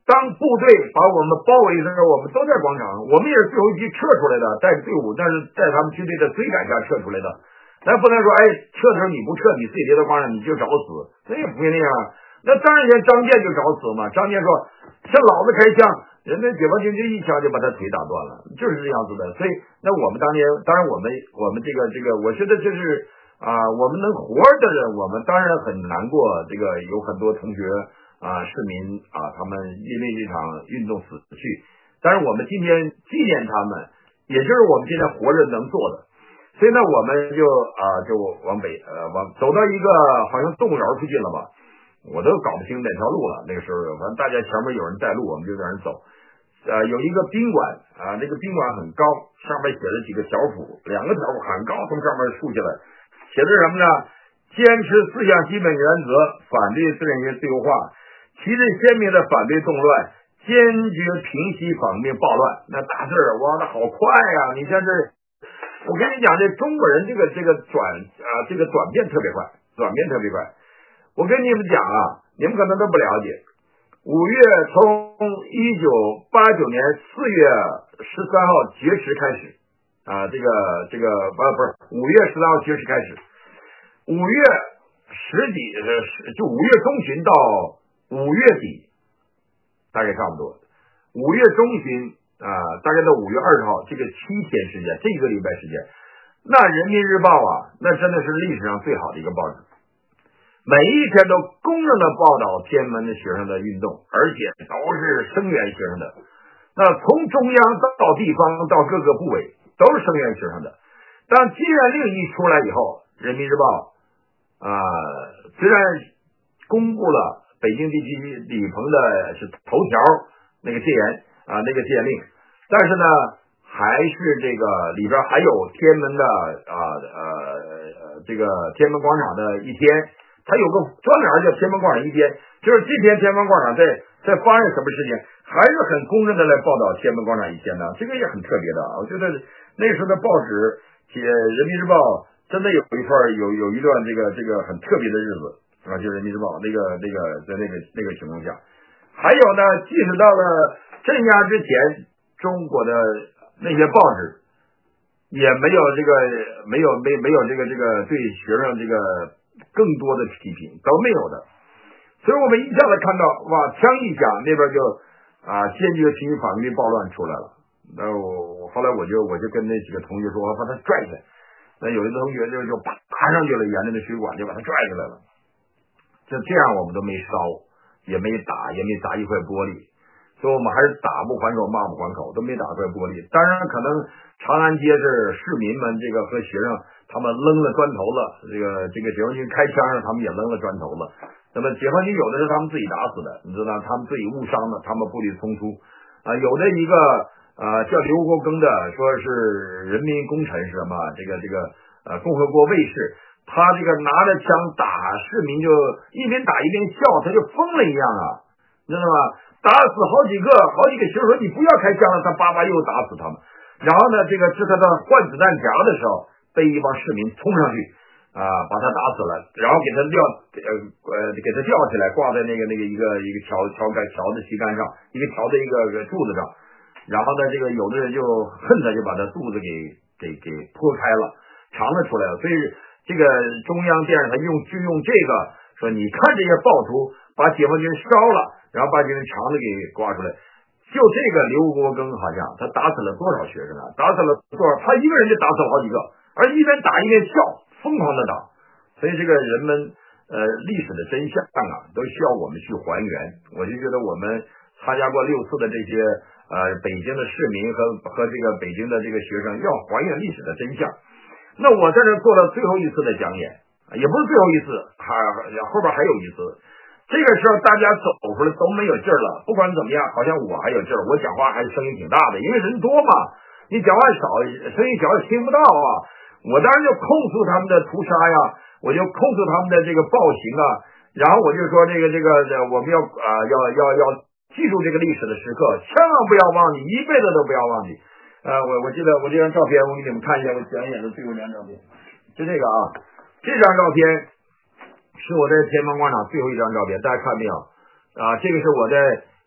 Speaker 1: 当部队把我们包围的时候，我们都在广场，我们也是最后一批撤出来的，带着队伍，但是在他们军队的追赶下撤出来的。咱不能说，哎，撤的时候你不撤，你自己留在广场你就找死，那也不会那样。那当然，像张健就找死嘛。张健说，向老子开枪，人家解放军就一枪就把他腿打断了，就是这样子的。所以，那我们当年，当然我们我们这个这个，我觉得就是啊、我们能活着的人，我们当然很难过。这个有很多同学啊、市民啊，他们因为这场运动死去，但是我们今天纪念他们，也就是我们现在活着能做的。所以呢，我们就啊、就往北呃往走到一个好像动物园附近了吧，我都搞不清哪条路了。那个时候，反正大家前面有人带路，我们就在那儿走。呃，有一个宾馆啊、这个宾馆很高，上面写了几个条幅，两个条幅很高，从上面竖起来，写的什么呢？坚持四项基本原则，反对自然学自由化，旗帜鲜明的反对动乱，坚决平息反革命暴乱。那大字儿，哇，那好快呀！你像这。我跟你讲，这中国人这个这个转啊，这个转变特别快，转变特别快。我跟你们讲啊，你们可能都不了解。五月从一九八九年四月十三号绝食开始啊，这个这个不不是五月十三号绝食开始，五月十几呃就五月中旬到五月底，大概差不多。五月中旬。啊，大概到五月二十号，这个七天时间，这一个礼拜时间，那人民日报啊，那真的是历史上最好的一个报纸，每一天都公正的报道天安门的学生的运动，而且都是声援学生的。那从中央到地方到各个部委都是声援学生的。当禁愿令一出来以后，人民日报啊、虽然公布了北京地区李鹏的是头条那个戒严。啊，那个戒令，但是呢，还是这个里边还有天安门的啊呃呃这个天安门广场的一天，它有个专栏叫天安门广场一天，就是这天天安门广场在在发生什么事情，还是很公正的来报道天安门广场一天的，这个也很特别的。我觉得那时候的报纸写人民日报真的有一段有有一段这个这个很特别的日子啊，就人民日报那个那个在那个那个情况下，还有呢，即使到了镇压之前，中国的那些报纸也没有这个没有没没有这个这个对学生这个更多的批评都没有的，所以我们一下子看到哇，枪一响，那边就啊坚决平息反革命暴乱出来了。那我后来我就我就跟那几个同学说，我把他拽起来。那有的同学就就爬上去了，沿着那水管就把他拽起来了。就这样，我们都没烧，也没打，也没砸一块玻璃。所以我们还是打不还手，骂不还口，都没打块玻璃。当然，可能长安街是市民们这个和学生他们扔了砖头了，这个这个解放军开枪上，他们也扔了砖头了。那么解放军有的是他们自己打死的，你知道，他们自己误伤的，他们部队冲突啊、有的一个呃叫刘国庚的，说是人民功臣是什么？这个这个呃共和国卫士，他这个拿着枪打市民，就一边打一边笑，他就疯了一样啊，知道吗？打死好几个，好几个学生说你不要开枪了，他叭叭又打死他们。然后呢，这个是他的换子弹夹的时候，被一帮市民冲上去啊、把他打死了，然后给他吊呃呃给他吊起来，挂在那个那个一个一个桥桥杆桥的旗杆上，一个桥的一个个柱子上。然后呢，这个有的人就恨他，就把他肚子给给给剖开了，肠子出来了。所以这个中央电视台用就用这个说，你看这些暴徒把解放军烧了。然后把这个肠子给刮出来，就这个刘国庚好像他打死了多少学生啊？打死了多少？他一个人就打死了好几个，而一边打一边笑，疯狂的打。所以这个人们呃历史的真相啊，都需要我们去还原。我就觉得我们参加过六次的这些呃北京的市民和和这个北京的这个学生要还原历史的真相。那我在这做了最后一次的讲演，也不是最后一次，还后边还有一次。这个时候大家走出来都没有劲儿了，不管怎么样，好像我还有劲儿，我讲话还是声音挺大的，因为人多嘛，你讲话少，声音小也听不到啊。我当然就控诉他们的屠杀呀，我就控诉他们的这个暴行啊，然后我就说这个这个我们要啊、呃、要要要记住这个历史的时刻，千万不要忘记，一辈子都不要忘记。呃，我我记得我这张照片，我给你们看一下我讲演的最后一张照片，就这个啊，这张照片。是我在天安门广场最后一张照片，大家看没有啊？这个是我在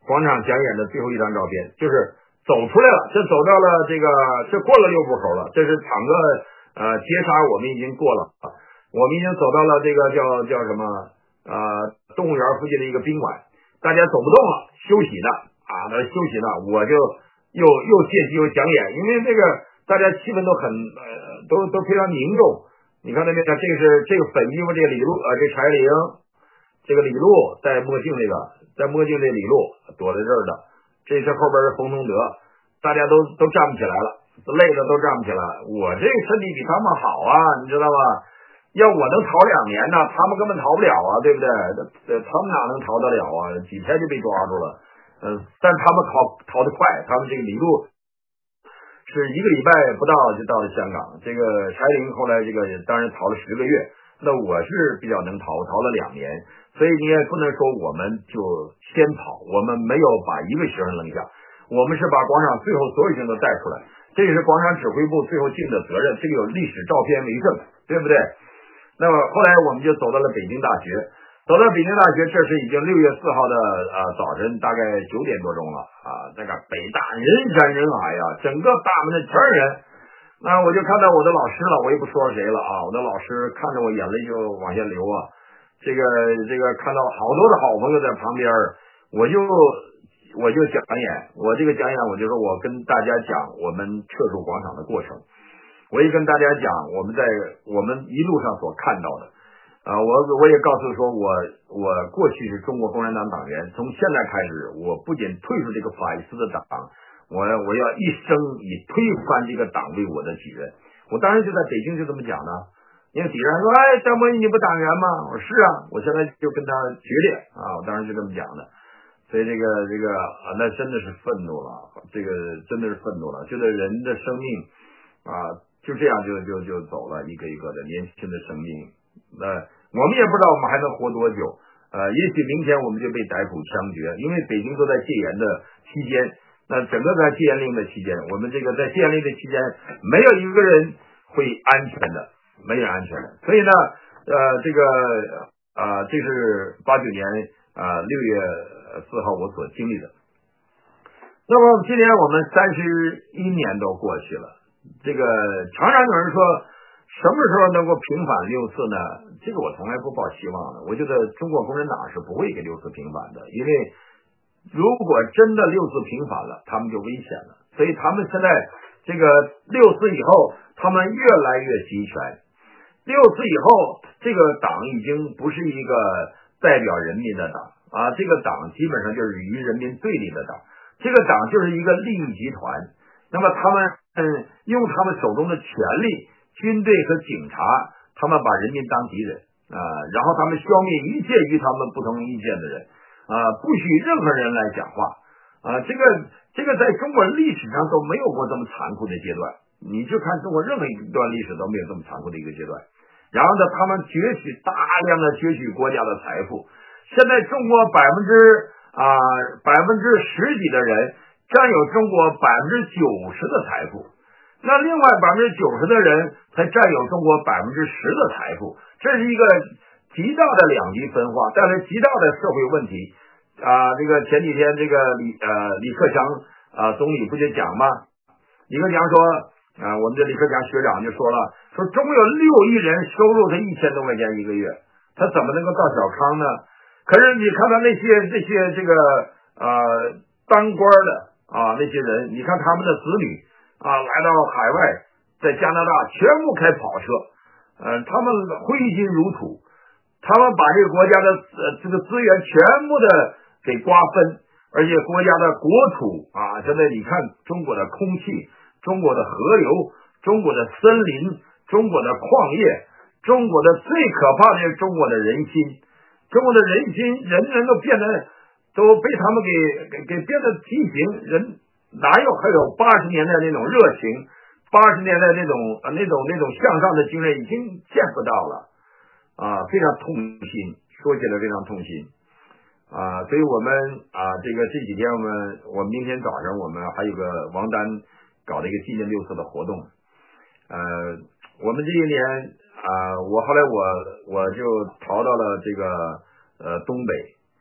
Speaker 1: 广场讲演的最后一张照片，就是走出来了，这走到了这个，这过了六步口了，这是场个呃街沙，我们已经过了，我们已经走到了这个叫叫什么呃动物园附近的一个宾馆，大家走不动了，休息呢啊，那休息呢，我就又又借机又讲演，因为这个大家气氛都很呃都都非常凝重。你看那边，这个是这个粉衣服这个李璐呃这柴玲，这个李璐戴墨镜这个戴墨镜这李璐躲在这儿的，这是后边是冯同德，大家都都站不起来了，累的都站不起来。我这个身体比他们好啊，你知道吧？要我能逃两年呢，他们根本逃不了啊，对不对？他们哪能逃得了啊？几天就被抓住了。嗯、呃，但他们逃逃得快，他们这个李璐是一个礼拜不到就到了香港。这个柴玲后来这个当然逃了十个月，那我是比较能逃，逃了两年。所以你也不能说我们就先跑，我们没有把一个学生扔下，我们是把广场最后所有学生都带出来，这也是广场指挥部最后尽的责任，这个有历史照片为证，对不对？那么后来我们就走到了北京大学，走到北京大学，这是已经六月四号的呃早晨，大概九点多钟了啊。那个北大人山人海呀，整个大门的全是人。那我就看到我的老师了，我也不说谁了啊。我的老师看着我眼泪就往下流啊。这个这个看到好多的好朋友在旁边，我就我就讲演，我这个讲演我就说我跟大家讲我们撤出广场的过程。我也跟大家讲我们在我们一路上所看到的，啊、呃，我我也告诉说我我过去是中国共产党党员，从现在开始，我不仅退出这个法西斯的党，我我要一生以推翻这个党为我的己任。我当时就在北京就这么讲的，因为底下人说，哎，张伯贻你不党员吗？我说是啊，我现在就跟他决裂啊，我当时就这么讲的。所以这个这个啊，那真的是愤怒了，这个真的是愤怒了，觉得人的生命啊。就这样就就就走了，一个一个的年轻的生命。那我们也不知道我们还能活多久，呃，也许明天我们就被逮捕枪决，因为北京都在戒严的期间，那整个在戒严令的期间，我们这个在戒严令的期间，没有一个人会安全的，没有安全的。所以呢，呃，这个啊、呃，这是八九年啊六月四号我所经历的。那么今年我们三十一年都过去了。这个常常有人说什么时候能够平反六四呢？这个我从来不抱希望的。我觉得中国共产党是不会给六四平反的，因为如果真的六四平反了，他们就危险了。所以他们现在这个六四以后，他们越来越集权。六四以后，这个党已经不是一个代表人民的党啊，这个党基本上就是与人民对立的党，这个党就是一个利益集团。那么他们嗯用他们手中的权力，军队和警察，他们把人民当敌人啊、呃，然后他们消灭一切与他们不同意见的人啊、呃，不许任何人来讲话啊、呃，这个这个在中国历史上都没有过这么残酷的阶段，你就看中国任何一段历史都没有这么残酷的一个阶段。然后呢，他们攫取大量的攫取国家的财富，现在中国百分之啊百分之十几的人。占有中国百分之九十的财富，那另外百分之九十的人才占有中国百分之十的财富，这是一个极大的两极分化，带来极大的社会问题啊！这个前几天这个李呃李克强啊总理不就讲吗？李克强说啊，我们的李克强学长就说了，说中国有六亿人收入才一千多块钱一个月，他怎么能够到小康呢？可是你看到那些这些这个呃当官的。啊，那些人，你看他们的子女啊，来到海外，在加拿大全部开跑车，呃，他们挥金如土，他们把这个国家的呃这个资源全部的给瓜分，而且国家的国土啊，现在你看中国的空气、中国的河流、中国的森林、中国的矿业，中国的最可怕的是中国的人心，中国的人心，人人都变得。都被他们给给给变得畸形，人哪有还有八十年代那种热情，八十年代那种呃那种那种向上的精神已经见不到了啊，非常痛心，说起来非常痛心啊，所以我们啊这个这几天我们我们明天早上我们还有个王丹搞了一个纪念六四的活动，呃，我们这一年啊，我后来我我就逃到了这个呃东北。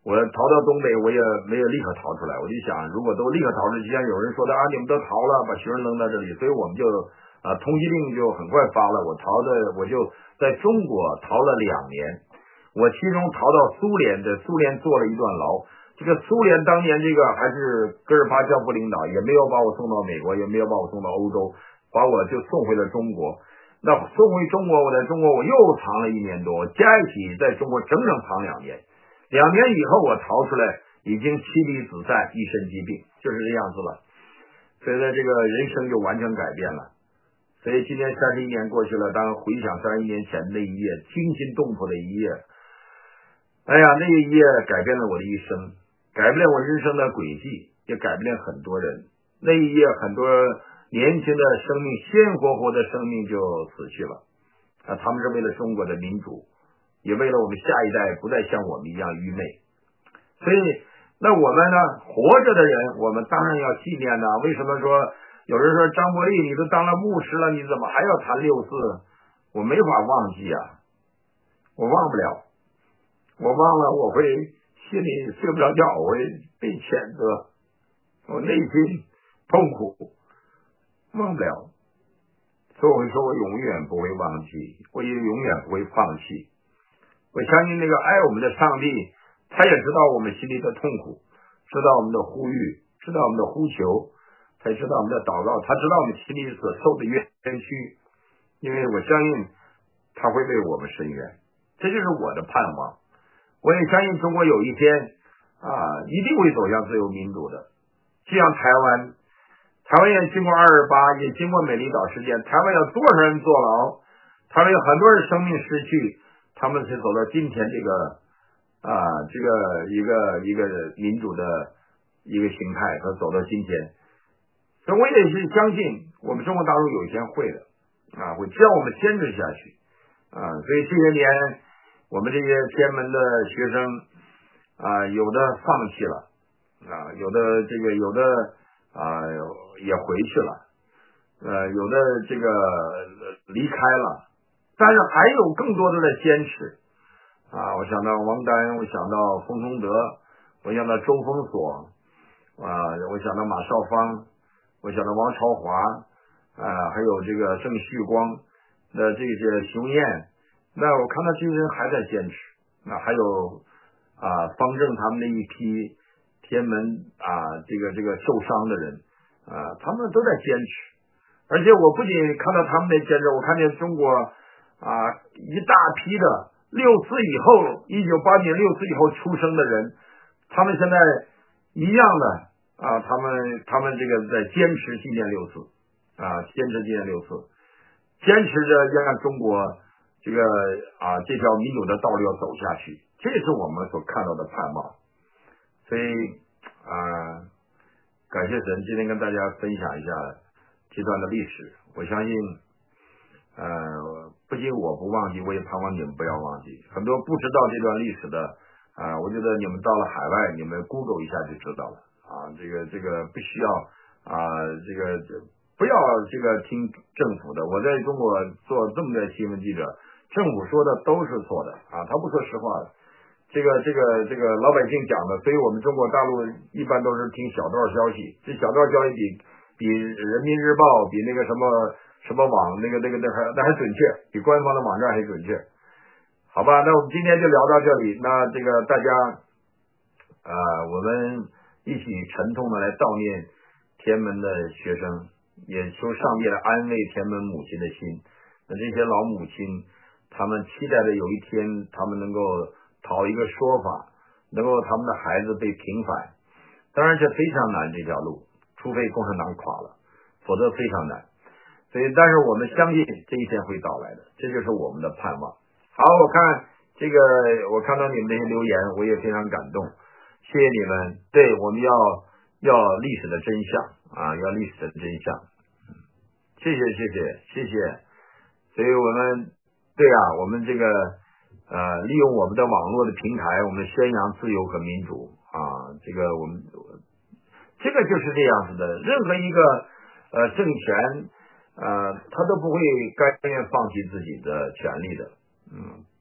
Speaker 1: 我逃到东北，我也没有立刻逃出来。我就想，如果都立刻逃出来，就像有人说的啊，你们都逃了，把学生扔到这里，所以我们就啊，通缉令就很快发了。我逃的，我就在中国逃了两年。我其中逃到苏联，在苏联坐了一段牢。这个苏联当年这个还是戈尔巴乔夫领导，也没有把我送到美国，也没有把我送到欧洲，把我就送回了中国。那送回中国，我在中国我又藏了一年多，加一起在中国整整藏两年。两年以后我逃出来，已经妻离子散，一身疾病，就是这样子了。所以呢，这个人生就完全改变了。所以今年三十一年过去了，当回想三十一年前那一页惊心动魄的一页，哎呀，那一页改变了我的一生，改变了我人生的轨迹，也改变了很多人。那一页很多年轻的生命，鲜活活的生命就死去了啊！他们是为了中国的民主，也为了我们下一代不再像我们一样愚昧。所以那我们呢，活着的人我们当然要纪念呢。为什么说有人说张伯苔你都当了牧师了，你怎么还要谈六四？我没法忘记啊，我忘不了，我忘了我会心里睡不着觉，我会被谴责，我内心痛苦，忘不了。所以我会说我永远不会忘记，我也永远不会放弃。我相信那个爱我们的上帝，他也知道我们心里的痛苦，知道我们的呼吁，知道我们的呼求，才知道我们的祷告，他知道我们心里所受的冤屈，因为我相信他会为我们伸冤，这就是我的盼望。我也相信中国有一天啊，一定会走向自由民主的。就像台湾，台湾也经过二二八，也经过美丽岛事件，台湾有多少人坐牢，台湾有很多人生命失去，他们才走到今天这个啊，这个一个一个民主的一个形态，他走到今天。所以我也是相信我们中国大陆有一天会的啊，会只要我们坚持下去啊。所以这些年我们这些天安门的学生啊，有的放弃了啊，有的这个有的啊也回去了，呃，有的这个离开了，但是还有更多的在坚持啊。我想到王丹，我想到冯崇德，我想到周峰锁啊，我想到马少芳，我想到王朝华啊，还有这个郑旭光的这些熊燕，那我看到这些人还在坚持。那还有啊方正他们那一批天安门啊这个这个受伤的人啊，他们都在坚持。而且我不仅看到他们在坚持，我看见中国啊一大批的六四以后一九八九年六四以后出生的人，他们现在一样的啊，他们他们这个在坚持纪念六四啊，坚持纪念六四，坚持着要让中国这个啊这条民主的道路要走下去，这是我们所看到的盼望。所以啊，感谢神，今天跟大家分享一下这段的历史。我相信呃不仅我不忘记，我也盼望你们不要忘记。很多不知道这段历史的啊，我觉得你们到了海外，你们 Google 一下就知道了啊。这个这个不需要啊，这个不要这个听政府的。我在中国做这么多新闻记者，政府说的都是错的啊，他不说实话的。这个这个这个老百姓讲的，所以我们中国大陆一般都是听小道消息。这小道消息比比人民日报，比那个什么什么网那个那个那还那还准确，比官方的网站还准确。好吧，那我们今天就聊到这里。那这个大家啊、呃，我们一起沉痛的来悼念天安门的学生，也求上帝来安慰天安门母亲的心。那这些老母亲，他们期待着有一天，他们能够讨一个说法，能够他们的孩子被平反。当然这非常难，这条路，除非共产党垮了，否则非常难。所以但是我们相信这一天会到来的，这就是我们的盼望。好，我看这个我看到你们这些留言，我也非常感动，谢谢你们。对，我们要要历史的真相啊，要历史的真相。谢谢谢谢谢谢。所以我们对啊，我们这个呃，利用我们的网络的平台，我们宣扬自由和民主啊，这个我们这个就是这样子的。任何一个呃政权呃，他都不会甘愿放弃自己的权利的。嗯，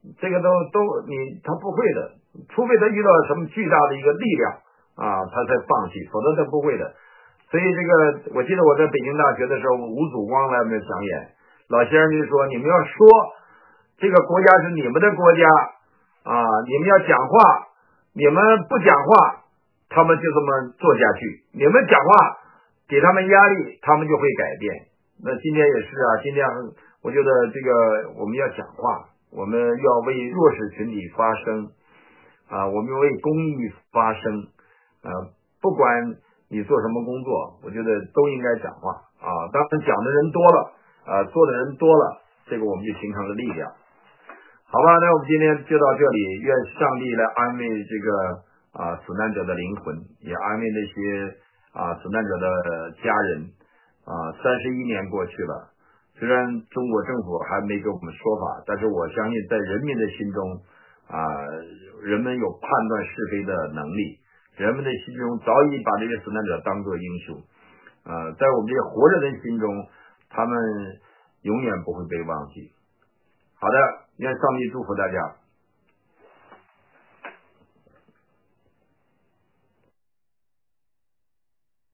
Speaker 1: 这个都都你他不会的，除非他遇到什么巨大的一个力量啊，他才放弃，否则他不会的。所以这个我记得我在北京大学的时候，吴祖光来我们讲演，老先生就说你们要说这个国家是你们的国家啊，你们要讲话，你们不讲话他们就这么做下去，你们讲话给他们压力，他们就会改变。那今天也是啊，今天我觉得这个我们要讲话，我们要为弱势群体发声啊，我们为公益发声啊，不管你做什么工作，我觉得都应该讲话啊。当然讲的人多了啊，做的人多了，这个我们就形成了力量。好吧，那我们今天就到这里，愿上帝来安慰这个啊死难者的灵魂，也安慰那些啊死难者的家人啊。三十一年过去了，虽然中国政府还没给我们说法，但是我相信在人民的心中啊，人们有判断是非的能力，人们的心中早已把这些死难者当作英雄啊，在我们这些活着的心中，他们永远不会被忘记。好的，愿上帝祝福大家。